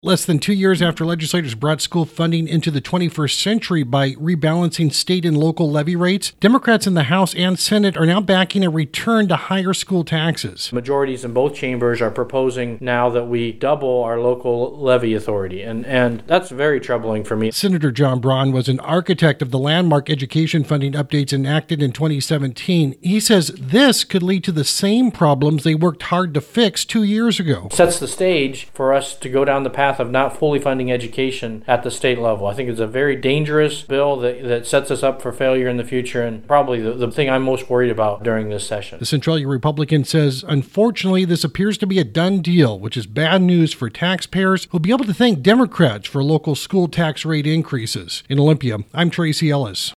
Less than 2 years after legislators brought school funding into the 21st century by rebalancing state and local levy rates, Democrats in the House and Senate are now backing a return to higher school taxes. Majorities in both chambers are proposing now that we double our local levy authority, and that's very troubling for me. Senator John Braun was an architect of the landmark education funding updates enacted in 2017. He says this could lead to the same problems they worked hard to fix 2 years ago. It sets the stage for us to go down the path of not fully funding education at the state level. I think it's a very dangerous bill that sets us up for failure in the future, and probably the thing I'm most worried about during this session. The Centralia Republican says, unfortunately, this appears to be a done deal, which is bad news for taxpayers who'll be able to thank Democrats for local school tax rate increases. In Olympia, I'm Tracy Ellis.